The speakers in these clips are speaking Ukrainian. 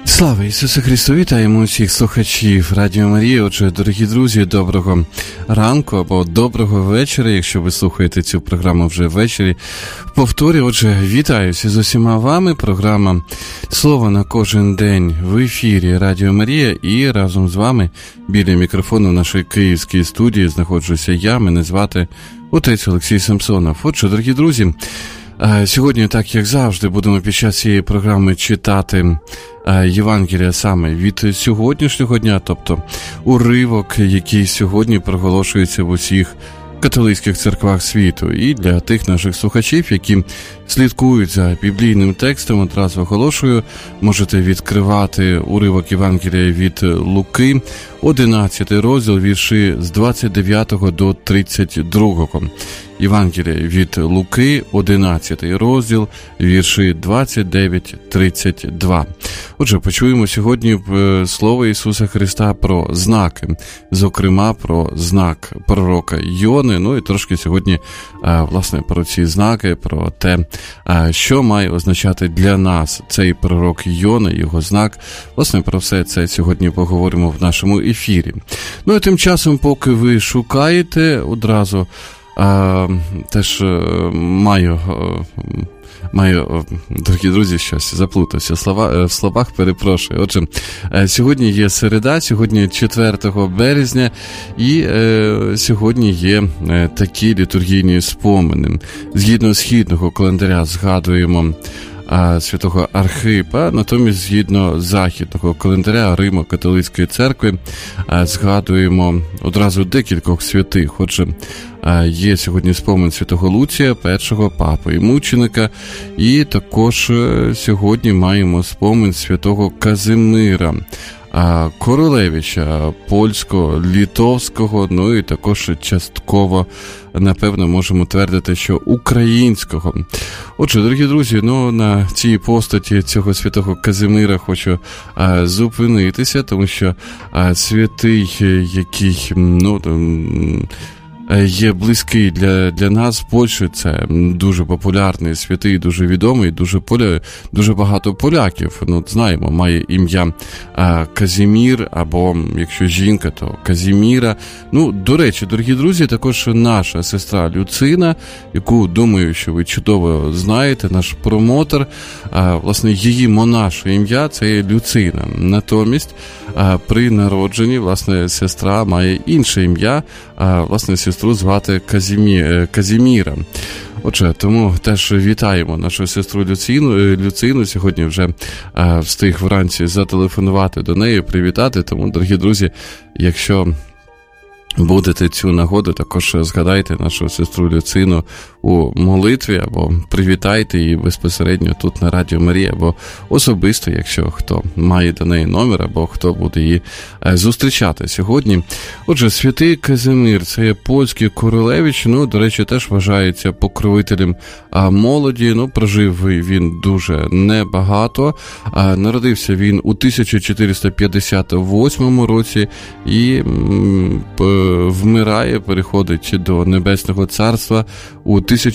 Слава Ісусу Христу! Вітаємо усіх слухачів Радіо Марія. Отже, дорогі друзі, доброго ранку або доброго вечора, якщо ви слухаєте цю програму вже ввечері. В повторі, отже, вітаюся з усіма вами. Програма «Слово на кожен день» в ефірі Радіо Марія. І разом з вами біля мікрофону в нашій київській студії знаходжуся я, мене звати отець Олексій Самсонов. Отже, дорогі друзі, сьогодні, так як завжди, будемо під час цієї програми читати Євангелія саме від сьогоднішнього дня, тобто уривок, який сьогодні проголошується в усіх католицьких церквах світу. І для тих наших слухачів, які слідкують за біблійним текстом, одразу оголошую, можете відкривати уривок Євангелія від Луки, 11 розділ, вірші з 29 до 32. Євангелія від Луки, 11 розділ, вірші 29-32. Отже, почуємо сьогодні слово Ісуса Христа про знаки, зокрема про знак пророка Йони, ну і трошки сьогодні, власне, про ці знаки, про те, що має означати для нас цей пророк Йона, його знак. Власне, про все це сьогодні поговоримо в нашому ефірі. Ну і тим часом, поки ви шукаєте, одразу теж маю, дорогі друзі, щось заплутався в словах, перепрошую. Отже, сьогодні є середа, сьогодні 4 березня, і сьогодні є такі літургійні спомини. Згідно східного календаря згадуємо святого Архипа, натомість згідно західного календаря Римо-католицької церкви згадуємо одразу декількох святих. Отже, є сьогодні спомин святого Луція, першого папи і мученика, і також сьогодні маємо спомин святого Казимира Королевича, польсько-литовського, ну і також частково, напевно, можемо твердити, що українського. Отже, дорогі друзі, на цій постаті цього святого Казимира хочу зупинитися, тому що святий, який, є близький для нас в Польщі, це дуже популярний святий, дуже відомий, дуже багато поляків, знаємо, має ім'я Казімір, або, якщо жінка, то Казіміра. До речі, дорогі друзі, також наша сестра Люцина, яку, думаю, що ви чудово знаєте, наш промотор, власне, її монаше ім'я – це є Люцина. Натомість, при народженні, власне, сестра має інше ім'я, власне, сестру звати Казіміра. Отже, тому теж вітаємо нашу сестру Люцину. Сьогодні вже встиг вранці зателефонувати до неї, привітати. Тому, дорогі друзі, якщо будете цю нагоду, також згадайте нашу сестру Люцину у молитві, або привітайте її безпосередньо тут на Радіо Марія, або особисто, якщо хто має до неї номер, або хто буде її зустрічати сьогодні. Отже, святий Казимир – це є польський королевич, до речі, теж вважається покровителем молоді, прожив він дуже небагато, народився він у 1458 році і вмирає, переходить до Небесного Царства у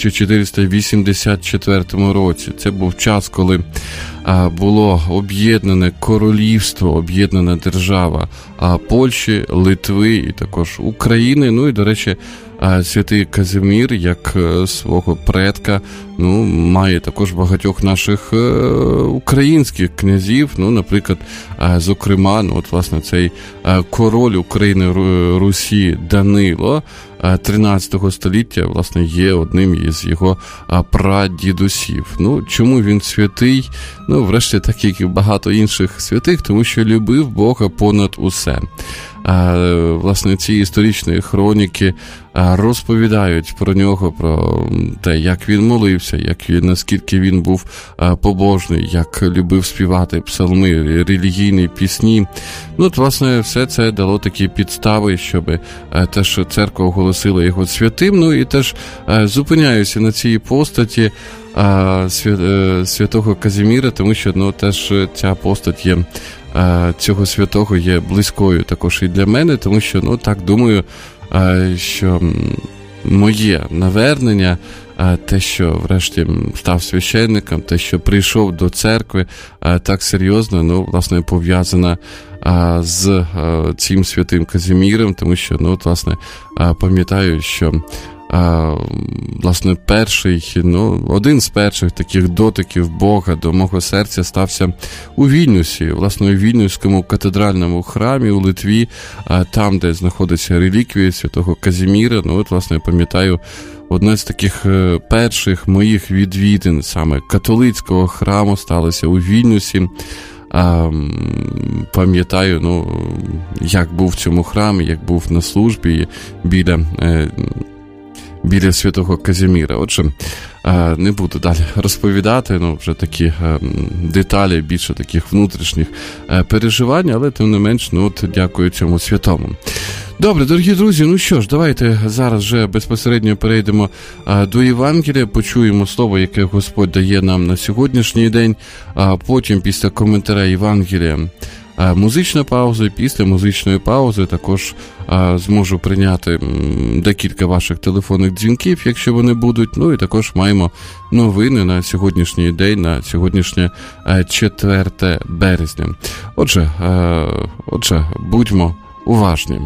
1484 році. Це був час, коли було об'єднане королівство, об'єднана держава Польщі, Литви і також України. І, до речі, святий Казимір, як свого предка, має також багатьох наших українських князів, наприклад, зокрема, власне, цей король України Русі Данило 13 століття, власне, є одним із його прадідусів. Чому він святий? Врешті, так як і багато інших святих, тому що любив Бога понад усе. Власне, ці історичні хроніки розповідають про нього, про те, як він молився, наскільки він був побожний, як любив співати псалми, релігійні пісні. Власне, все це дало такі підстави, щоб теж церква оголосила його святим. І теж зупиняюся на цій постаті святого Казиміра, тому що теж ця постать є, цього святого є близькою також і для мене, тому що, так думаю, що моє навернення, те, що врешті став священником, те, що прийшов до церкви так серйозно, власне, пов'язано з цим святим Казіміром, тому що, власне, пам'ятаю, що власне, один з перших таких дотиків Бога до мого серця стався у Вільнюсі, власне, у Вільнюському катедральному храмі у Литві, там, де знаходиться реліквія святого Казіміра. Власне, пам'ятаю, одне з таких перших моїх відвідин саме католицького храму сталося у Вільнюсі. Пам'ятаю, як був в цьому храмі, як був на службі біля святого Казіміра. Отже, не буду далі розповідати, вже такі деталі, більше таких внутрішніх переживань, але тим не менш, дякую цьому святому. Добре, дорогі друзі, що ж, давайте зараз вже безпосередньо перейдемо до Євангелія, почуємо слово, яке Господь дає нам на сьогоднішній день, а потім після коментаря Євангелія музична пауза, і після музичної паузи також зможу прийняти декілька ваших телефонних дзвінків, якщо вони будуть, і також маємо новини на сьогоднішній день, на сьогоднішнє 4 березня. Отже, будьмо уважні.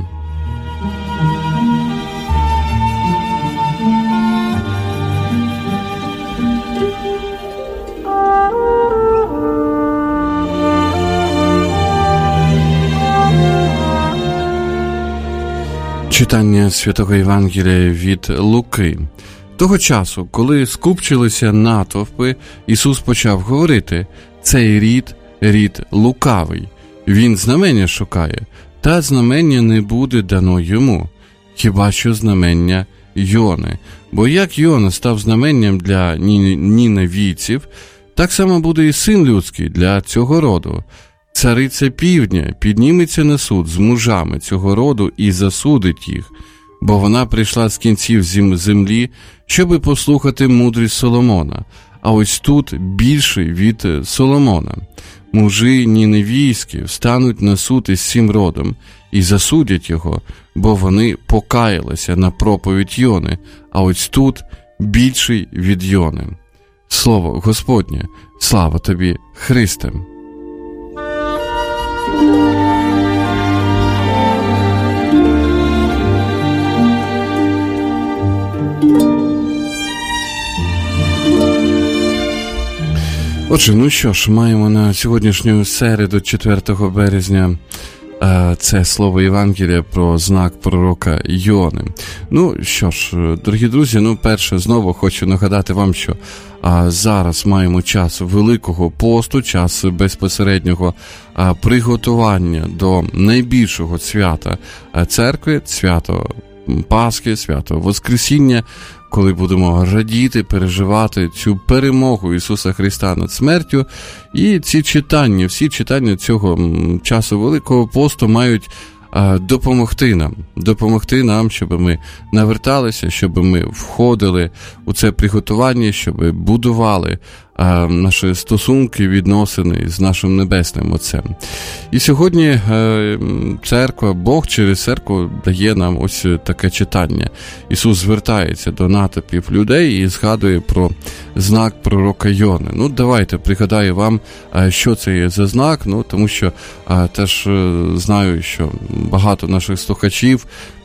Читання Святого Євангелія від Луки. Того часу, коли скупчилися натовпи, Ісус почав говорити: «Цей рід лукавий, він знамення шукає, та знамення не буде дано йому, хіба що знамення Йони. Бо як Йона став знаменням для ніневійців, так само буде і Син людський для цього роду. Цариця півдня підніметься на суд з мужами цього роду і засудить їх, бо вона прийшла з кінців землі, щоби послухати мудрість Соломона, а ось тут більший від Соломона. Мужі ніневійські встануть на суд із цим родом і засудять його, бо вони покаялися на проповідь Йони, а ось тут більший від Йони». Слово Господнє, слава тобі, Христе! Отже, що ж, маємо на сьогоднішню середу, 4 березня, це слово Євангелія про знак пророка Йони. Що ж, дорогі друзі, перше, знову хочу нагадати вам, що зараз маємо час Великого посту, час безпосереднього приготування до найбільшого свята церкви, свято Пасхи, свято Воскресіння, коли будемо радіти, переживати цю перемогу Ісуса Христа над смертю. І всі читання цього часу Великого посту мають допомогти нам, щоб ми наверталися, щоб ми входили у це приготування, щоб будували наші стосунки, відносини з нашим Небесним Отцем. І сьогодні церква, Бог через церкву дає нам ось таке читання. Ісус звертається до натовпів людей і згадує про знак пророка Йони. Давайте пригадаю вам, що це є за знак, тому що теж знаю, що багато наших слухачів,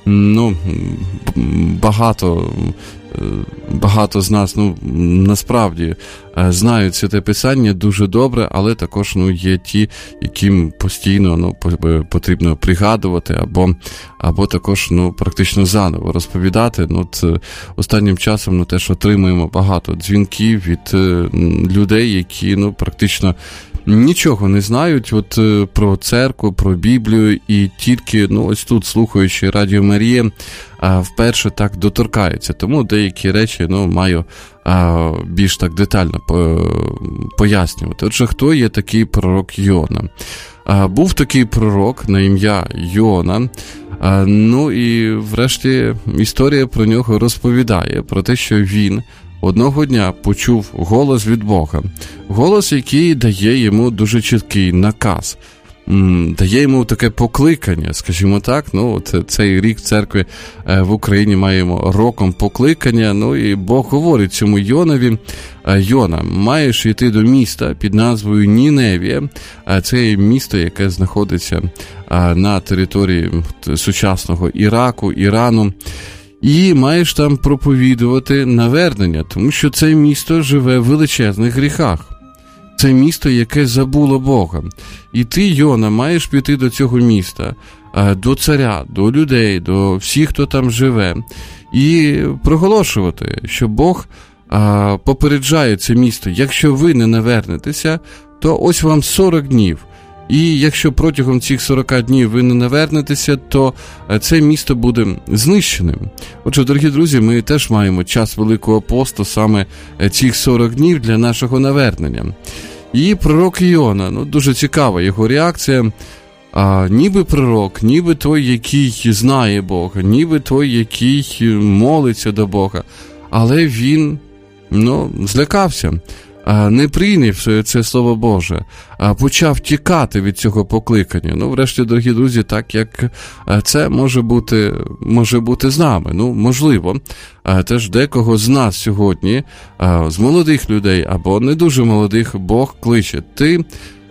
багато з нас, насправді, знають Святе Писання дуже добре, але також, є ті, яким постійно, потрібно пригадувати, або також, практично заново розповідати. Останнім часом, теж отримуємо багато дзвінків від людей, які, практично нічого не знають про церкву, про Біблію, і тільки, ось тут, слухаючи Радіо Марія, вперше так доторкаються. Тому деякі речі, маю більш так детально пояснювати. Отже, хто є такий пророк Йона? Був такий пророк на ім'я Йона, і врешті історія про нього розповідає, про те, що він одного дня почув голос від Бога. Голос, який дає йому дуже чіткий наказ. дає йому таке покликання, скажімо так. Ну, цей рік церкви в Україні маємо роком покликання. Ну, і Бог говорить цьому Йонові: Йона, маєш йти до міста під назвою Ніневія. Це є місто, яке знаходиться на території сучасного Іраку, Ірану. І маєш там проповідувати навернення, тому що це місто живе в величезних гріхах. Це місто, яке забуло Бога. І ти, Йона, маєш піти до цього міста, до царя, до людей, до всіх, хто там живе, і проголошувати, що Бог попереджає це місто: якщо ви не навернетеся, то ось вам 40 днів. І якщо протягом цих 40 днів ви не навернетеся, то це місто буде знищеним. Отже, дорогі друзі, ми теж маємо час Великого посту, саме цих 40 днів для нашого навернення. І пророк Йона, дуже цікава його реакція. Ніби пророк, ніби той, який знає Бога, ніби той, який молиться до Бога, але він, злякався. Не прийняв це Слово Боже, почав тікати від цього покликання. Врешті, дорогі друзі, так як це може бути з нами. Можливо, теж декого з нас сьогодні, з молодих людей або не дуже молодих, Бог кличе: ти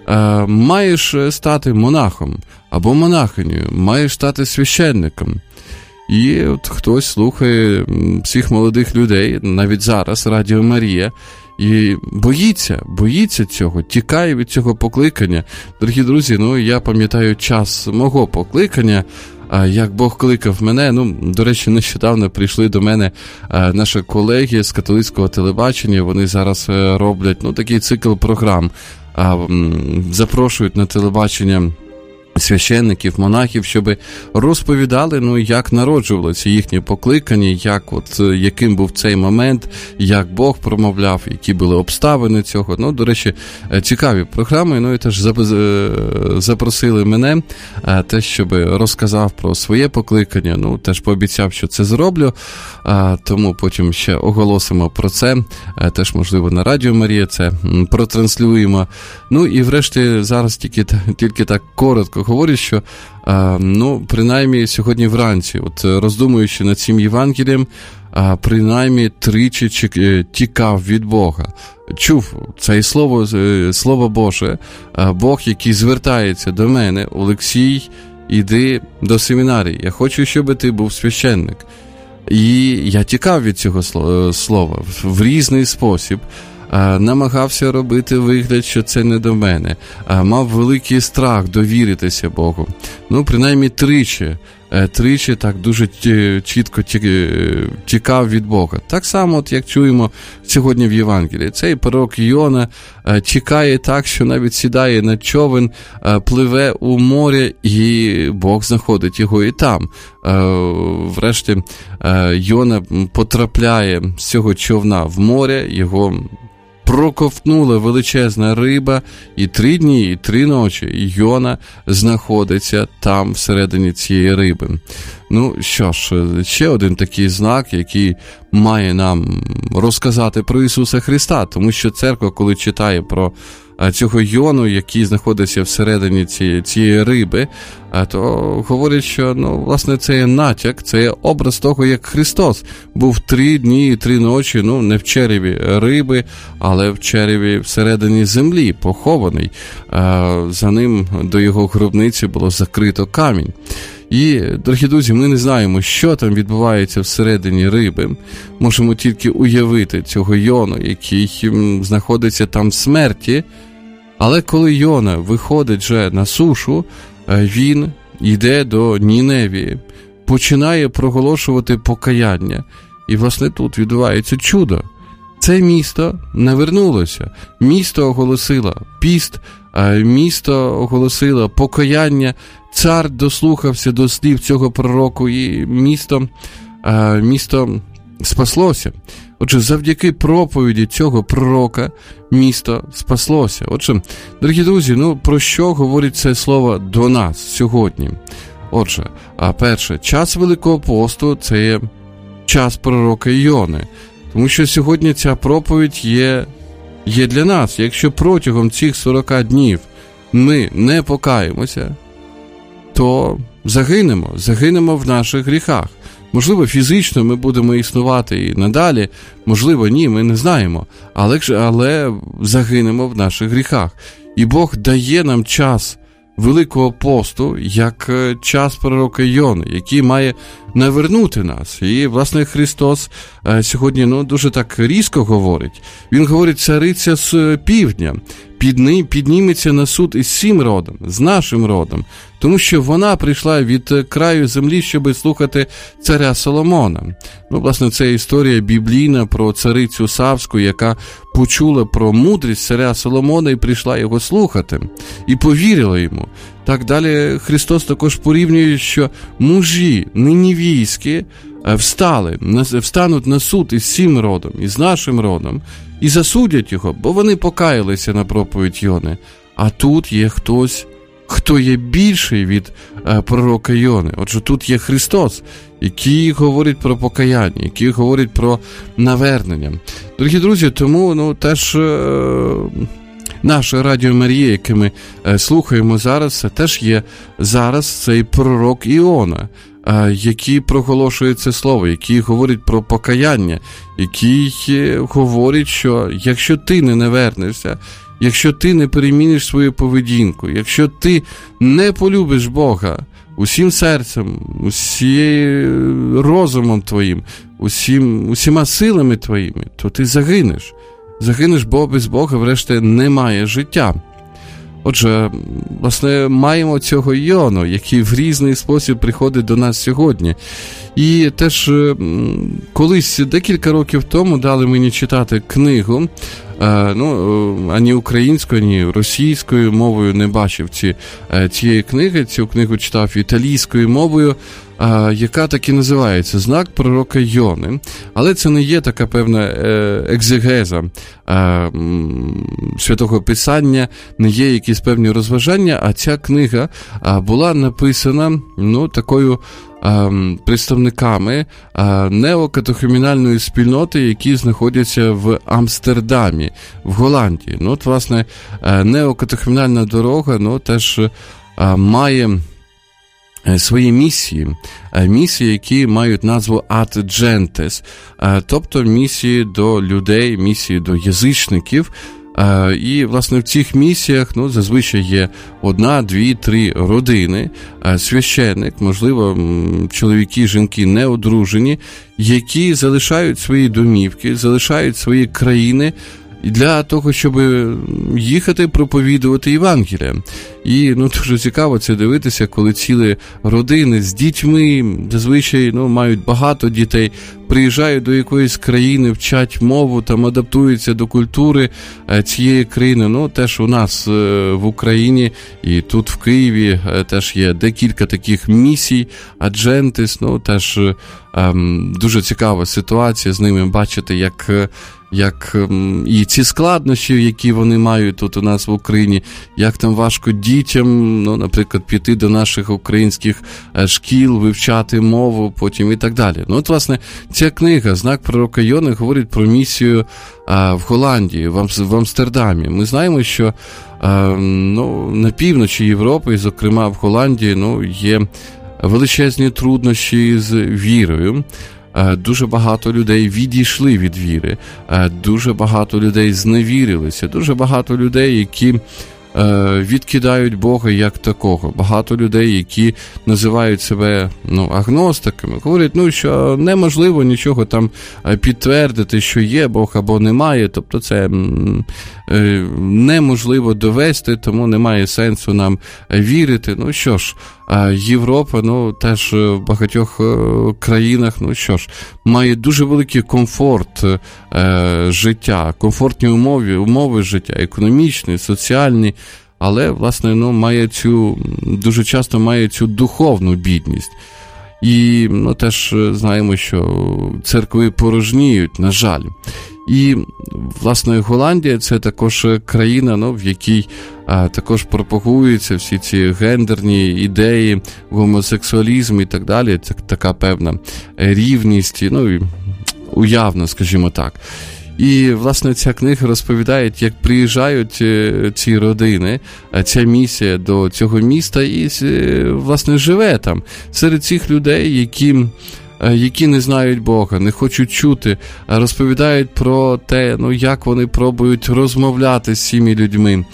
маєш стати монахом або монахинею, маєш стати священником. І от хтось слухає всіх молодих людей, навіть зараз, Радіо Марія, і боїться цього, тікає від цього покликання. Дорогі друзі, я пам'ятаю час мого покликання, як Бог кликав мене. До речі, нещодавно прийшли до мене наші колеги з католицького телебачення, вони зараз роблять такий цикл програм, запрошують на телебачення священників, монахів, щоб розповідали, як народжувалося їхнє покликання, яким був цей момент, як Бог промовляв, які були обставини цього. До речі, цікаві програми, і теж запросили мене, теж, щоб розказав про своє покликання, теж пообіцяв, що це зроблю, тому потім ще оголосимо про це, теж, можливо, на Радіо Марія це протранслюємо. І врешті зараз тільки так коротко говорю, що, принаймні сьогодні вранці, роздумуючи над цим Євангелієм, принаймні тричі тікав від Бога. Чув це Слово Боже, Бог, який звертається до мене: Олексій, іди до семінарії, я хочу, щоб ти був священник. І я тікав від цього слова в різний спосіб. Намагався робити вигляд, що це не до мене. Мав великий страх довіритися Богу. Принаймні тричі так дуже чітко тікав від Бога. Так само, як чуємо сьогодні в Євангелії. Цей пророк Йона тікає так, що навіть сідає на човен, пливе у море, і Бог знаходить його і там. Врешті Йона потрапляє з цього човна в море, його проковтнула величезна риба, і 3 дні, і 3 ночі Йона знаходиться там всередині цієї риби. Що ж, ще один такий знак, який має нам розказати про Ісуса Христа, тому що церква, коли читає про цього Йону, який знаходиться всередині цієї риби, то говорять, що, власне, це є натяк, це є образ того, як Христос був 3 дні і 3 ночі, не в череві риби, але в череві всередині землі, похований. За ним до його гробниці було закрито камінь. І, дорогі друзі, ми не знаємо, що там відбувається всередині риби. Можемо тільки уявити цього Йону, який знаходиться там в смерті. Але коли Йона виходить вже на сушу, він йде до Ніневії, починає проголошувати покаяння. І, власне, тут відбувається чудо. Це місто навернулося. Місто оголосило піст, місто оголосило покаяння. Цар дослухався до слів цього пророку, і місто спаслося. Отже, завдяки проповіді цього пророка місто спаслося. Отже, дорогі друзі, про що говорить це слово до нас сьогодні? Отже, перше, час Великого посту – це є час пророка Йони. Тому що сьогодні ця проповідь є для нас. Якщо протягом цих 40 днів ми не покаємося, то загинемо в наших гріхах. Можливо, фізично ми будемо існувати і надалі, можливо, ні, ми не знаємо, але загинемо в наших гріхах. І Бог дає нам час Великого посту, як час пророка Йони, який має навернути нас. І, власне, Христос сьогодні дуже так різко говорить. Він говорить: цариця з півдня підніметься на суд із всім родом, з нашим родом, тому що вона прийшла від краю землі, щоб слухати царя Соломона. Власне, це історія біблійна про царицю Савську, яка почула про мудрість царя Соломона і прийшла його слухати, і повірила йому. Так далі Христос також порівнює, що мужі нинівійські встануть на суд із всім родом, із нашим родом, і засудять його, бо вони покаялися на проповідь Йони. А тут є хтось, хто є більший від пророка Йони. Отже, тут є Христос, який говорить про покаяння, який говорить про навернення. Дорогі друзі, тому теж наше Радіо Марія, яке ми слухаємо зараз, це теж є зараз цей пророк Іона, який проголошує це слово, який говорить про покаяння, який говорить, що якщо ти не навернешся, якщо ти не переміниш свою поведінку, якщо ти не полюбиш Бога усім серцем, усією розумом твоїм, усіма силами твоїми, то ти загинеш. Загинеш, бо без Бога, врешті, немає життя. Отже, власне, маємо цього Йону, який в різний спосіб приходить до нас сьогодні. І теж колись, декілька років тому, дали мені читати книгу, ані українською, ані російською мовою не бачив цієї книги. Цю книгу читав італійською мовою, яка так і називається «Знак пророка Йони». Але це не є така певна екзегеза Святого Писання, не є якісь певні розважання, а ця книга була написана такою представниками неокатехумінальної спільноти, які знаходяться в Амстердамі, в Голландії. Власне, неокатехумінальна дорога, теж має свої місії, які мають назву «Ad gentes», тобто місії до людей, місії до язичників. І, власне, в цих місіях, зазвичай є 1, 2, 3 родини, священник, можливо, чоловіки, жінки неодружені, які залишають свої домівки, залишають свої країни для того, щоб їхати проповідувати Євангелія. І дуже цікаво це дивитися, коли цілі родини з дітьми, зазвичай мають багато дітей, приїжджають до якоїсь країни, вчать мову, там адаптуються до культури цієї країни. Теж у нас в Україні і тут в Києві теж є декілька таких місій, аджентис, теж дуже цікава ситуація з ними бачити, як і ці складнощі, які вони мають тут у нас в Україні, як там важко дітям, наприклад, піти до наших українських шкіл, вивчати мову, потім і так далі. Власне, ця книга «Знак пророка Йони» говорить про місію в Голландії, в Амстердамі. Ми знаємо, що на півночі Європи, зокрема в Голландії, є величезні труднощі з вірою. Дуже багато людей відійшли від віри, дуже багато людей зневірилися, дуже багато людей, які відкидають Бога як такого. Багато людей, які називають себе агностиками, говорять, що неможливо нічого там підтвердити, що є Бог або немає, тобто це неможливо довести, тому немає сенсу нам вірити. Що ж, Європа, теж в багатьох країнах, має дуже великий комфорт життя, комфортні умови життя, економічні, соціальні, але, власне, дуже часто має цю духовну бідність. І теж знаємо, що церкви порожніють, на жаль. І, власне, Голландія – це також країна, в якій також пропагуються всі ці гендерні ідеї, гомосексуалізм і так далі. Це така певна рівність, уявна, скажімо так. І, власне, ця книга розповідає, як приїжджають ці родини, ця місія до цього міста і, власне, живе там. Серед цих людей, які не знають Бога, не хочуть чути, розповідають про те, як вони пробують розмовляти з цими людьми,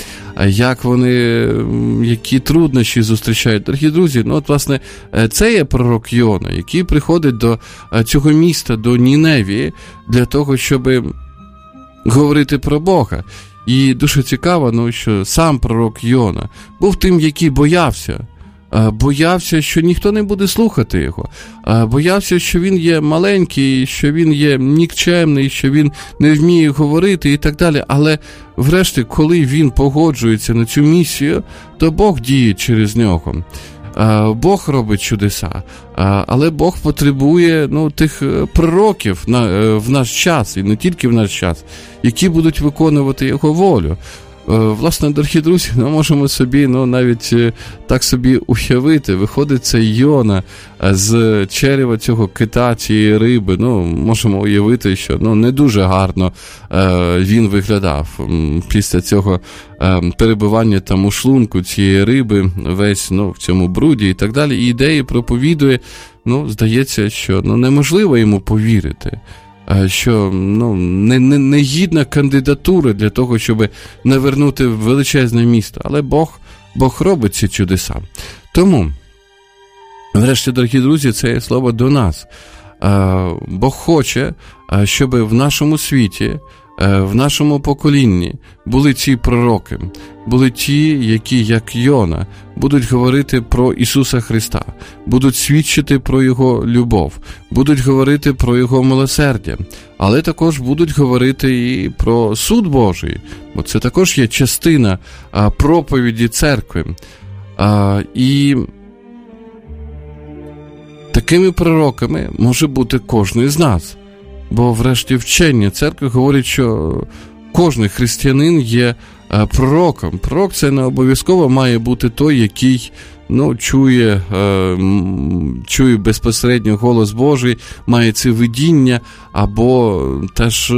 які труднощі зустрічають. Дорогі друзі, власне, це є пророк Йона, який приходить до цього міста, до Ніневії, для того, щоб говорити про Бога. І дуже цікаво, що сам пророк Йона був тим, який боявся, що ніхто не буде слухати його, боявся, що він є маленький, що він є нікчемний, що він не вміє говорити і так далі. Але врешті, коли він погоджується на цю місію, то Бог діє через нього. Бог робить чудеса, але Бог потребує тих пророків в наш час, і не тільки в наш час, які будуть виконувати його волю. Власне, дорогі друзі, ми можемо собі, навіть так собі уявити, виходить цей Йона з черева цього кита, цієї риби, можемо уявити, що не дуже гарно він виглядав після цього перебування там у шлунку цієї риби, весь в цьому бруді і так далі, і ідеї проповідує, здається, що неможливо йому повірити, що не гідна кандидатура для того, щоб навернути величезне місто. Але Бог робить ці чудеса. Тому, врешті, дорогі друзі, це є слово до нас. Бог хоче, щоб в нашому світі, в нашому поколінні були ці пророки, були ті, які, як Йона, будуть говорити про Ісуса Христа, будуть свідчити про Його любов, будуть говорити про Його милосердя, але також будуть говорити і про суд Божий, бо це також є частина проповіді церкви. І такими пророками може бути кожен з нас. Бо врешті вчення церкви говорить, що кожен християнин є пророком. Пророк – це не обов'язково має бути той, який чує безпосередньо голос Божий, має це видіння, або теж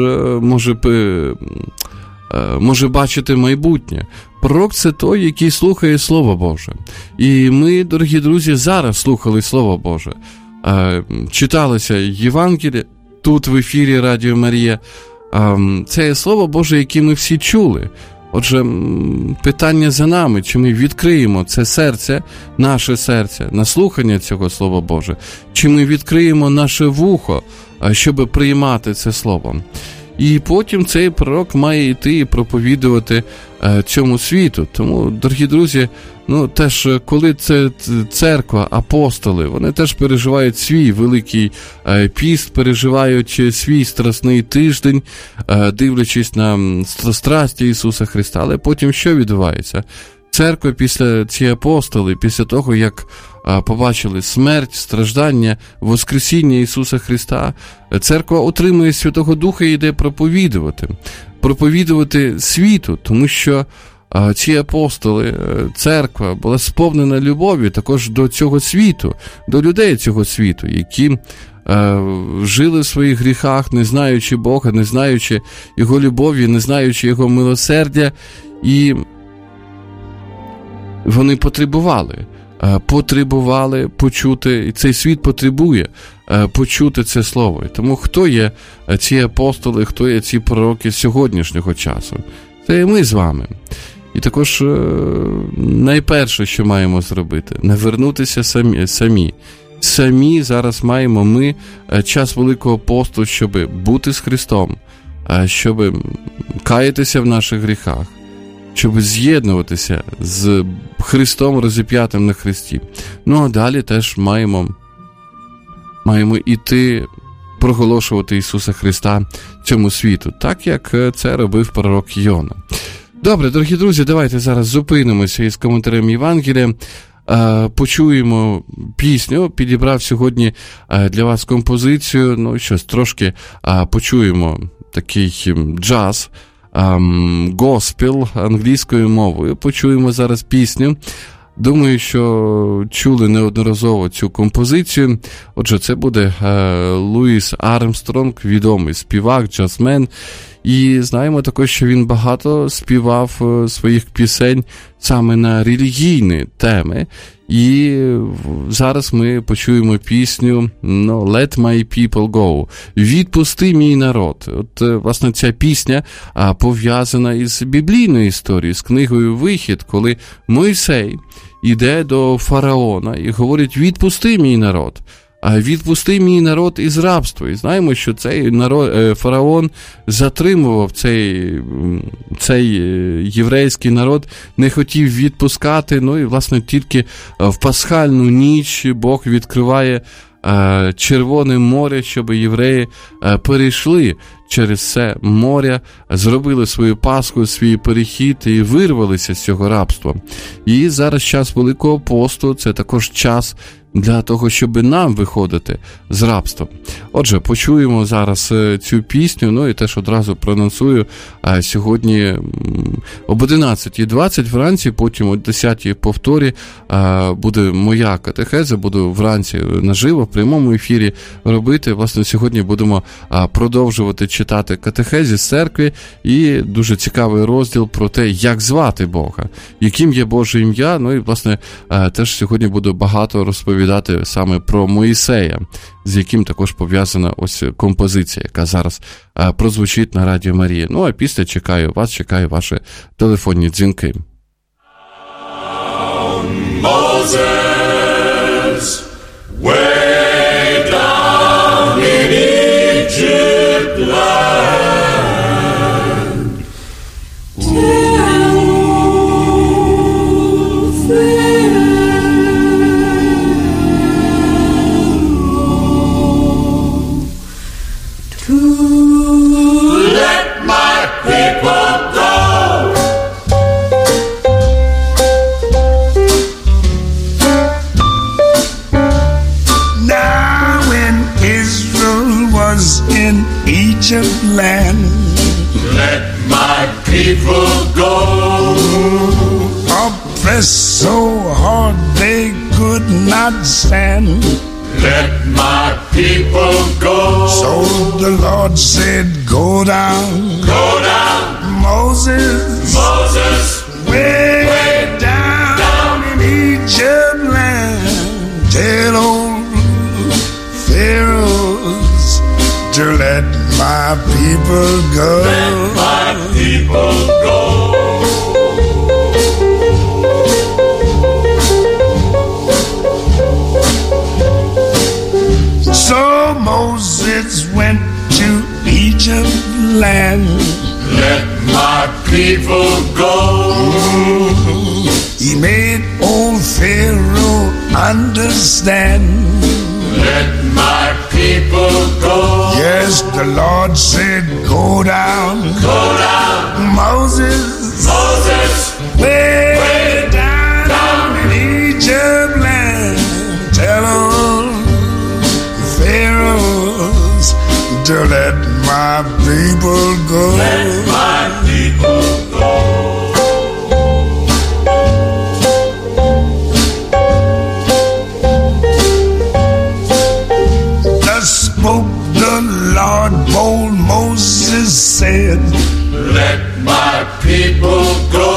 може бачити майбутнє. Пророк – це той, який слухає Слово Боже. І ми, дорогі друзі, зараз слухали Слово Боже. Читалося Євангеліє, тут в ефірі Радіо Марія. Це є Слово Боже, яке ми всі чули. Отже, питання за нами, чи ми відкриємо це серце, наше серце, на слухання цього Слова Боже, чи ми відкриємо наше вухо, щоб приймати це Слово. І потім цей пророк має йти і проповідувати цьому світу. Тому, дорогі друзі, теж, коли це церква, апостоли, вони теж переживають свій великий піст, переживають свій страсний тиждень, дивлячись на страсті Ісуса Христа. Але потім що відбувається? Церква після ці апостоли, після того, як побачили смерть, страждання, воскресіння Ісуса Христа, церква отримує Святого Духа і йде проповідувати світу, тому що ці апостоли, церква була сповнена любов'ю також до цього світу, до людей цього світу, які жили в своїх гріхах, не знаючи Бога, не знаючи Його любові, не знаючи Його милосердя, і вони потребували почути, і цей світ потребує почути це слово. І тому хто є ці апостоли, хто є ці пророки сьогоднішнього часу? Це і ми з вами. І також найперше, що маємо зробити, навернутися самі. Самі зараз маємо ми час Великого посту, щоб бути з Христом, щоб каятися в наших гріхах, щоб з'єднуватися з Христом розіп'ятим на хресті. А далі теж маємо іти проголошувати Ісуса Христа цьому світу, так як це робив пророк Йона. Добре, дорогі друзі, давайте зараз зупинимося із коментарем Євангелія, почуємо пісню. Підібрав сьогодні для вас композицію, щось трошки почуємо такий джаз, госпел англійською мовою. Почуємо зараз пісню. Думаю, що чули неодноразово цю композицію. Отже, це буде Луїс Армстронг, відомий співак, джазмен. І знаємо також, що він багато співав своїх пісень саме на релігійні теми. І зараз ми почуємо пісню «Let my people go» – «Відпусти мій народ». От, власне, ця пісня пов'язана із біблійною історією, з книгою «Вихід», коли Мойсей іде до фараона і говорить «Відпусти мій народ». «Відпусти мій народ із рабства». І знаємо, що цей фараон затримував цей єврейський народ, не хотів відпускати. Ну і, власне, тільки в пасхальну ніч Бог відкриває Червоне море, щоб євреї перейшли через це море, зробили свою Пасху, свій перехід і вирвалися з цього рабства. І зараз час Великого посту, це також час для того, щоб нам виходити з рабства. Отже, почуємо зараз цю пісню, ну і теж одразу проанонсую, сьогодні об 11:20 вранці, потім о 10:00 повторі буде моя катехеза, буду вранці наживо, в прямому ефірі робити. Власне, сьогодні будемо продовжувати читати катехезі з церкви, і дуже цікавий розділ про те, як звати Бога, яким є Боже ім'я. Ну і, власне, теж сьогодні буду багато розповідати саме про Моїсея, з яким також пов'язана ось композиція, яка зараз прозвучить на Радіо Марія. Ну, а після чекаю ваші телефонні дзвінки. Moses, way down in Egypt land, let my people go. Now when Israel was in Egypt land, Let my people go. oppressed so hard they could not stand. Let my people go. So the Lord said, go down, Go down, Moses, Moses, way down in Egypt land. Tell old Pharaohs to let my people go. let my people go. So Moses went to Egypt land. Let my people go. He made old Pharaoh understand. Let my people go. Yes, the Lord said, go down, Go down, Moses, Moses, way down in Egypt land. Tell all Pharaohs to let my people go. let my people go. Thus spoke the Lord, bold Moses said, Let my people go.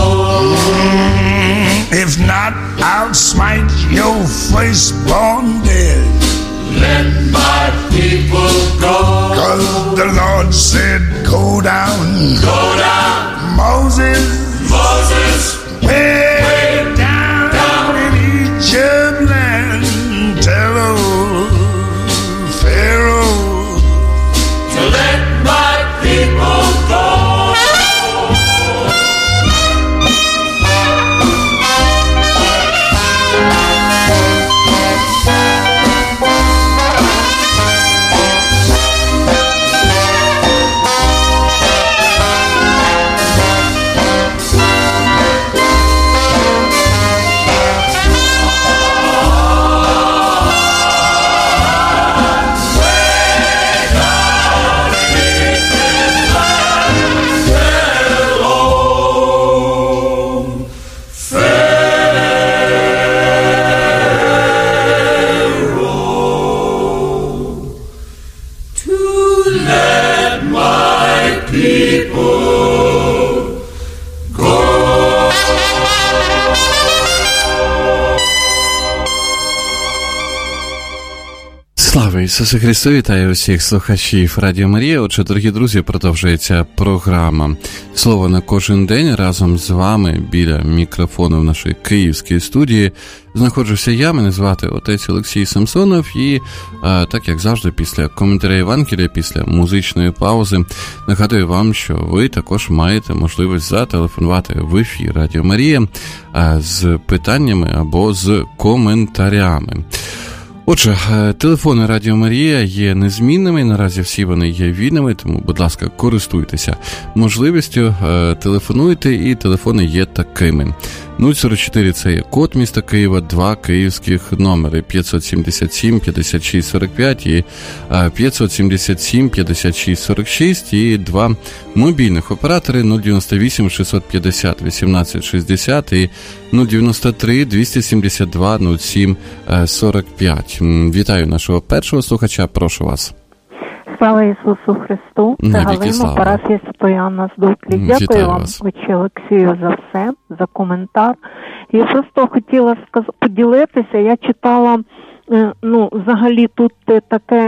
if not, I'll smite your firstborn dead. Let my people go. 'Cause the Lord said, go down, Go down, Moses, Moses, way down in Egypt land. Tell old Pharaoh to let my people go. Слава Ісусу Христу, вітаю усіх слухачів Радіо Марія. Отже, дорогі друзі, продовжується програма «Слово на кожен день». Разом з вами біля мікрофону в нашій київській студії знаходжуся я, мене звати отець Олексій Самсонов, і так як завжди, після коментаря Євангелія, після музичної паузи, нагадую вам, що ви також маєте можливість зателефонувати в ефір Радіо Марія з питаннями або з коментарями. Отже, телефони Радіо Марія є незмінними, наразі всі вони є вільними, тому, будь ласка, користуйтеся можливістю, телефонуйте, і телефони є такими. 044 – це є код міста Києва, 2 київських номери 577 56 45 і 577 56 46 і 2 мобільних оператори 098 650 18 60 і 093 272 07 45. Вітаю нашого першого слухача, прошу вас. Слава Ісусу Христу, це Галина, парафія Святої Анни з Дуклі. Дякую вам, отче Олексію, за все, за коментар. Я просто хотіла поділитися, я читала, взагалі тут таке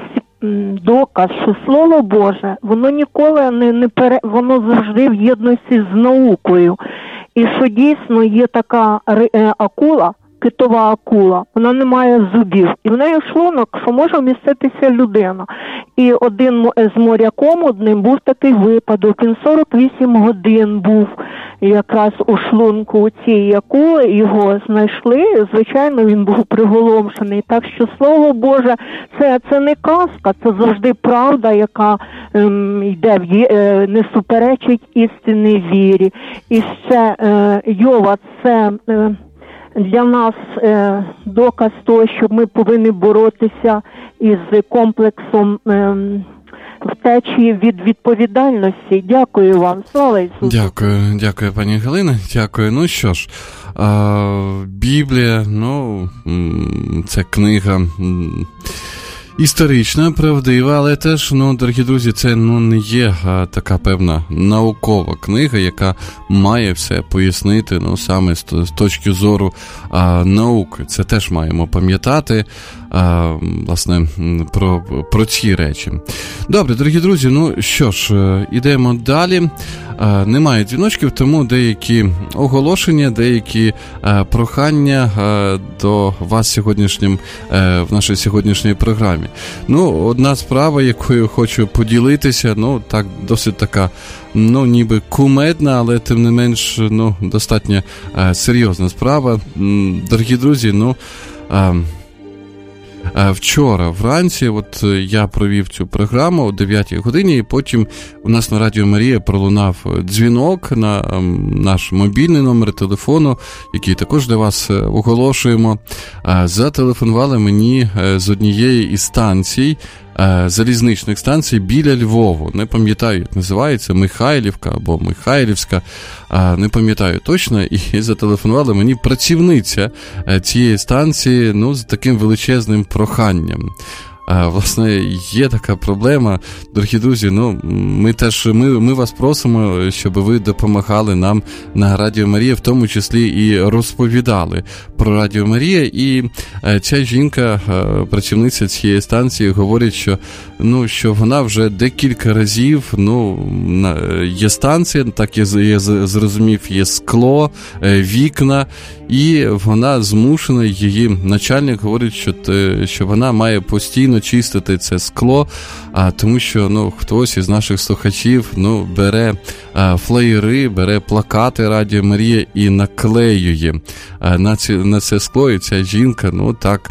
доказ, що Слово Боже, воно ніколи воно завжди в єдності з наукою. І що дійсно є така акула, китова акула, вона не має зубів. І в неї шлунок, що може вміститися людина. І один з моряком одним був такий випадок. Він 48 годин був якраз у шлунку у цієї акули, його знайшли. Звичайно, він був приголомшений. Так що Слово Боже, це не казка, це завжди правда, яка йде, не суперечить істинній вірі. І ще Йова, це для нас доказ того, що ми повинні боротися із комплексом втечі від відповідальності. Дякую вам. Слава Ісусу. Дякую, пані Галина. Дякую. Ну що ж, Біблія, це книга історична, правдива, але теж, дорогі друзі, це не є така певна наукова книга, яка має все пояснити, саме з точки зору науки. Це теж маємо пам'ятати, власне, про ці речі. Добре, дорогі друзі, що ж, ідемо далі. Немає дзвіночків, тому деякі оголошення, деякі прохання до вас в нашій сьогоднішній програмі. Одна справа, якою хочу поділитися, так, досить така, ніби кумедна, але тим не менш, достатньо серйозна справа. Дорогі друзі, вчора вранці я провів цю програму о 9 годині, і потім у нас на Радіо Марія пролунав дзвінок на наш мобільний номер телефону, який також для вас оголошуємо. Зателефонували мені з однієї із станцій, залізничних станцій біля Львову. Не пам'ятаю, як називається, Михайлівка або Михайлівська, не пам'ятаю точно, і зателефонувала мені працівниця цієї станції, з таким величезним проханням. Власне, є така проблема, дорогі друзі, ми вас просимо, щоб ви допомагали нам на Радіо Марія, в тому числі і розповідали про Радіо Марія, і ця жінка, працівниця цієї станції, говорить, що вона вже декілька разів, є станція, так я зрозумів, є скло, вікна, і вона змушена, її начальник говорить, що вона має постійно чистити це скло, тому що хтось із наших слухачів бере флеєри, бере плакати Радіо Марія і наклеює на це скло, і ця жінка так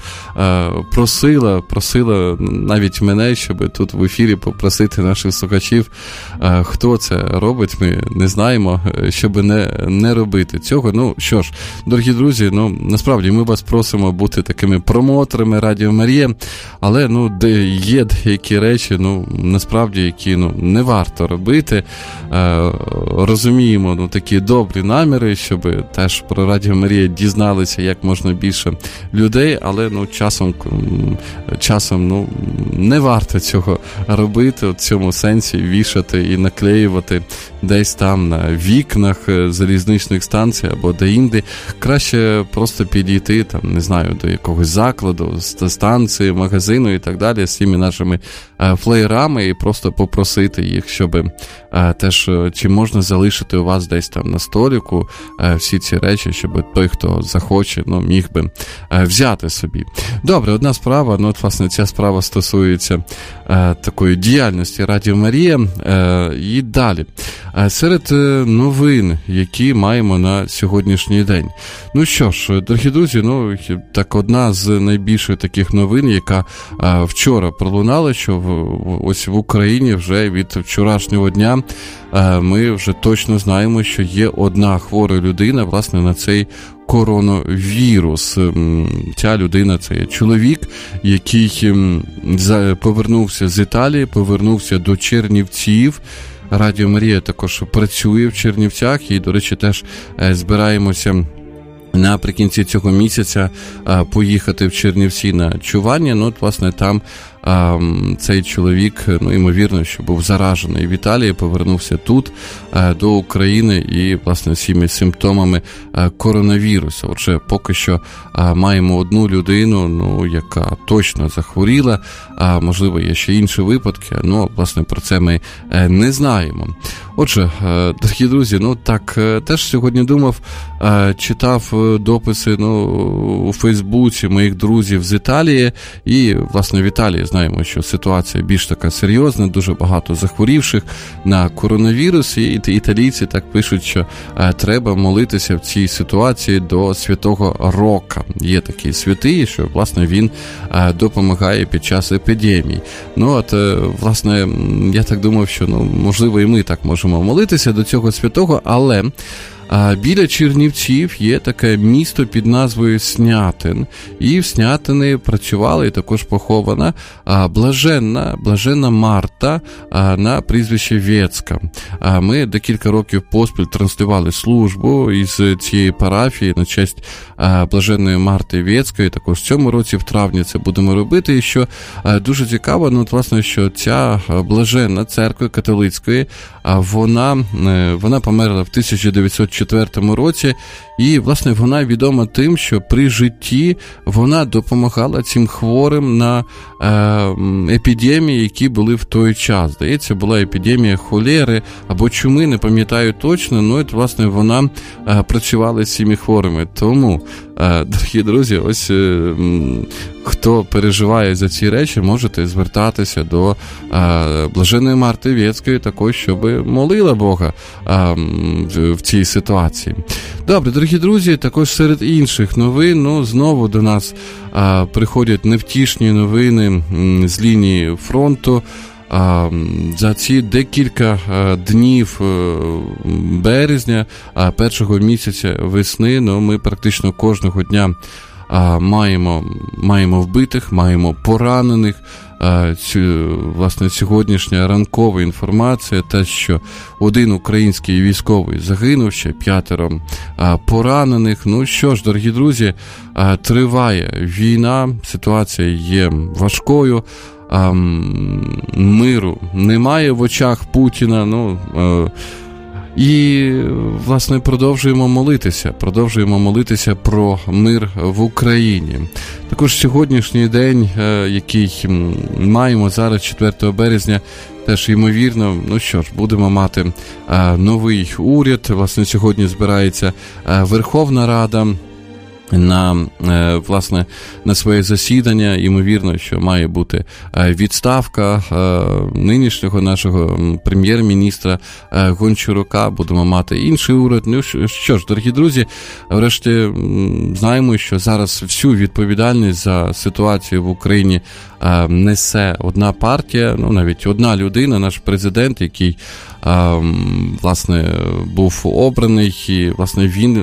просила навіть мене, щоб тут в ефірі попросити наших слухачів, хто це робить, ми не знаємо, щоб не робити цього. Що ж, дорогі друзі, насправді ми вас просимо бути такими промоутерами Радіо Марія, але є деякі речі, насправді, які не варто робити. Розуміємо такі добрі наміри, щоб теж про Радіо Марія дізналися як можна більше людей, але часом не варто цього робити, в цьому сенсі вішати і наклеювати десь там на вікнах залізничних станцій або де-інде. Краще просто підійти, не знаю, до якогось закладу, станції, магазину і так далі, з цими нашими флеєрами, і просто попросити їх, щоб теж, чи можна залишити у вас десь там на столику всі ці речі, щоб той, хто захоче, міг би взяти собі. Добре, одна справа, от, власне, ця справа стосується такої діяльності Радіо Марія. І далі. Серед новин, які маємо на сьогоднішній день. Ну що ж, дорогі друзі, так одна з найбільших таких новин, яка вчора пролунала, що ось в Україні вже від вчорашнього дня ми вже точно знаємо, що є одна хвора людина, власне, на цей коронавірус. Ця людина – це є чоловік, який повернувся з Італії, повернувся до Чернівців. Радіо Марія також працює в Чернівцях і, до речі, теж збираємося наприкінці цього місяця поїхати в Чернівці на чування. От, власне, там цей чоловік, ймовірно, що був заражений в Італії, повернувся тут, до України і, власне, всіми симптомами коронавірусу. Отже, поки що маємо одну людину, яка точно захворіла, можливо, є ще інші випадки, власне, про це ми не знаємо. Отже, дорогі друзі, так, теж сьогодні думав, читав дописи, у Фейсбуці моїх друзів з Італії, і, власне, в Італії знаємо, що ситуація більш така серйозна, дуже багато захворівших на коронавірус, і італійці так пишуть, що треба молитися в цій ситуації до Святого Рока. Є такий святий, що, власне, він допомагає під час епідемії. Власне, я так думав, що, можливо, і ми так можемо молитися до цього святого, але біля Чернівців є таке місто під назвою Снятин. І в Снятині працювала і також похована блаженна Марта на прізвище Вєцька. Ми декілька років поспіль транслювали службу із цієї парафії на честь блаженної Марти Вєцької. Також в цьому році, в травні, це будемо робити. І що дуже цікаво, власне, що ця блаженна церкви католицької, вона померла в 1904 році, і, власне, вона відома тим, що при житті вона допомагала цим хворим на епідемії, які були в той час. Здається, була епідемія холери або чуми, не пам'ятаю точно, власне, вона працювала з цими хворими. Тому, дорогі друзі, ось хто переживає за ці речі, можете звертатися до блаженної Марти Вєцької також, щоб молила Бога в цій ситуації. Добре, дорогі друзі, також серед інших новин, знову до нас приходять невтішні новини з лінії фронту. За ці декілька днів березня, першого місяця весни, ми практично кожного дня маємо вбитих, маємо поранених. Власне, сьогоднішня ранкова інформація, те, що один український військовий загинув, ще 5 поранених. Що ж, дорогі друзі, триває війна, ситуація є важкою, миру немає в очах Путіна, і, власне, продовжуємо молитися про мир в Україні. Також сьогоднішній день, який маємо зараз, 4 березня, теж, ймовірно, будемо мати новий уряд. Власне, сьогодні збирається Верховна Рада на своє засідання. Ймовірно, що має бути відставка нинішнього нашого прем'єр-міністра Гончарука. Будемо мати інший уряд. Що ж, дорогі друзі, врешті знаємо, що зараз всю відповідальність за ситуацію в Україні несе одна партія, навіть одна людина, наш президент, який власне був обраний, і, власне, він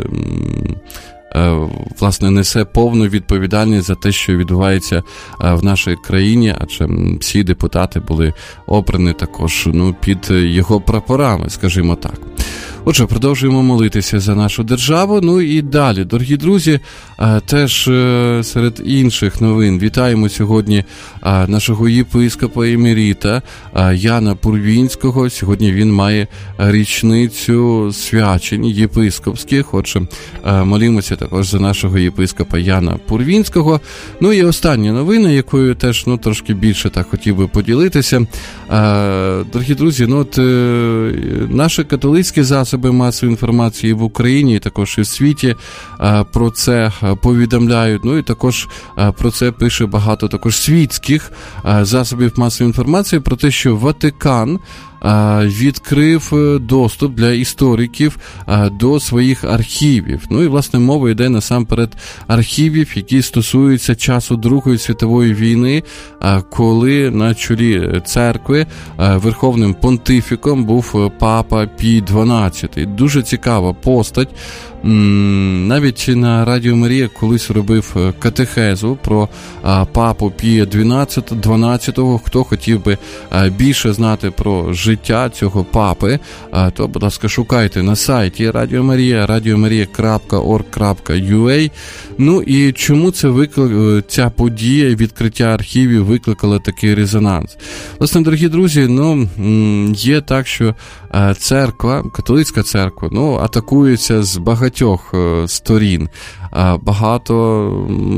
несе повну відповідальність за те, що відбувається в нашій країні, адже всі депутати були обрані також під його прапорами, скажімо так. Отже, продовжуємо молитися за нашу державу. Ну і далі, дорогі друзі, теж серед інших новин вітаємо сьогодні нашого єпископа емеріта Яна Пурвінського. Сьогодні він має річницю свячень єпископських. Отже, молімося також за нашого єпископа Яна Пурвінського. Ну і остання новина, якою теж трошки більше так хотів би поділитися. Дорогі друзі, наші католицькі засоби масової інформації в Україні, також і в світі про це повідомляють. Ну і також про це пише багато також світських засобів масової інформації про те, що Ватикан відкрив доступ для істориків до своїх архівів. Ну і, власне, мова йде насамперед архівів, які стосуються часу Другої світової війни, коли на чолі церкви верховним понтифіком був папа Пій XII. Дуже цікава постать. Навіть на Радіо Марія колись робив катехезу про папу Пія XII, хто хотів би більше знати про життя цього папи, то, будь ласка, шукайте на сайті Радіо Марія, radiomaria.org.ua. Ну і чому ця подія, відкриття архівів викликала такий резонанс? Власне, дорогі друзі, є так, що церква, католицька церква, атакується з багатьох сторін. Багато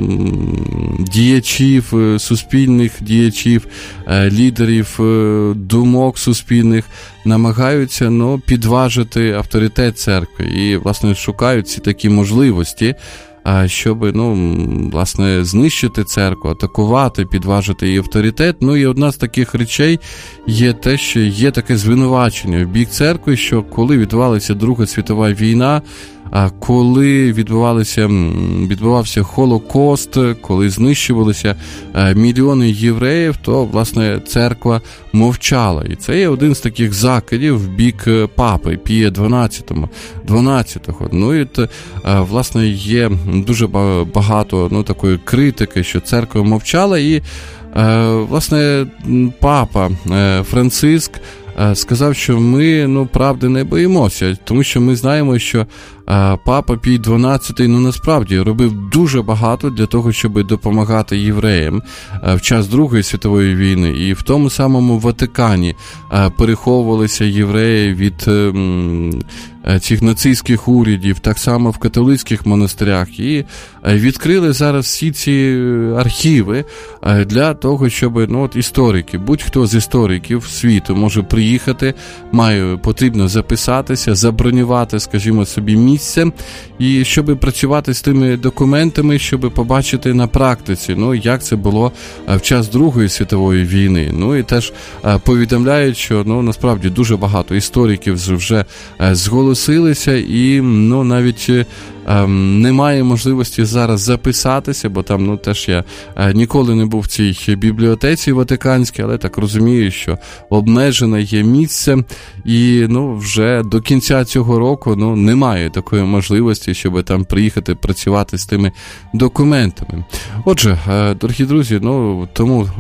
діячів, суспільних діячів, лідерів думок суспільних намагаються підважити авторитет церкви і, власне, шукають ці такі можливості, щоб, власне, знищити церкву, атакувати, підважити її авторитет. Ну і одна з таких речей є те, що є таке звинувачення в бік церкви, що коли відбувалася Друга світова війна, коли відбувався Холокост, коли знищувалися мільйони євреїв, то, власне, церква мовчала. І це є один з таких закидів в бік папи Пія XII. Ну і, власне, є дуже багато такої критики, що церква мовчала, і, власне, папа Франциск сказав, що ми, правди не боїмося, тому що ми знаємо, що папа Пій XII, насправді робив дуже багато для того, щоб допомагати євреям в час Другої світової війни. І в тому самому Ватикані переховувалися євреї від цих нацистських урядів, так само в католицьких монастирях. І відкрили зараз всі ці архіви для того, щоб історики, будь-хто з істориків світу може приїхати, потрібно записатися, забронювати, скажімо собі, місце, і щоб працювати з тими документами, щоб побачити на практиці, як це було в час Другої світової війни. Ну і теж повідомляють, що насправді дуже багато істориків вже зголосилися, і навіть немає можливості зараз записатися, бо там теж я ніколи не був в цій бібліотеці ватиканській, але так розумію, що обмежене є місце, і вже до кінця цього року немає такої можливості, щоб там приїхати працювати з тими документами. Отже, дорогі друзі, тому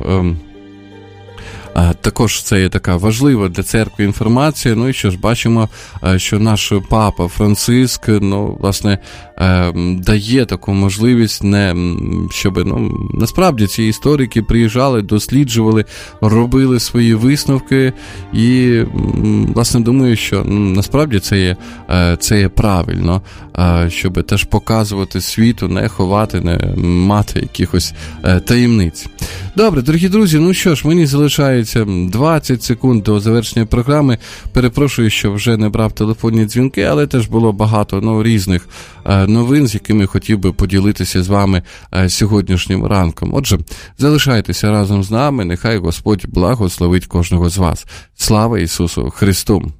також це є така важлива для церкви інформація. Ну і що ж, бачимо, що наш папа Франциск, власне, дає таку можливість, щоб, насправді ці історики приїжджали, досліджували, робили свої висновки, і, власне, думаю, що насправді це є правильно, щоб теж показувати світу, не ховати, не мати якихось таємниць. Добре, дорогі друзі, ну що ж, мені залишається 20 секунд до завершення програми. Перепрошую, що вже не брав телефонні дзвінки, але теж було багато різних новин, з якими хотів би поділитися з вами сьогоднішнім ранком. Отже, залишайтеся разом з нами, нехай Господь благословить кожного з вас. Слава Ісусу Христу!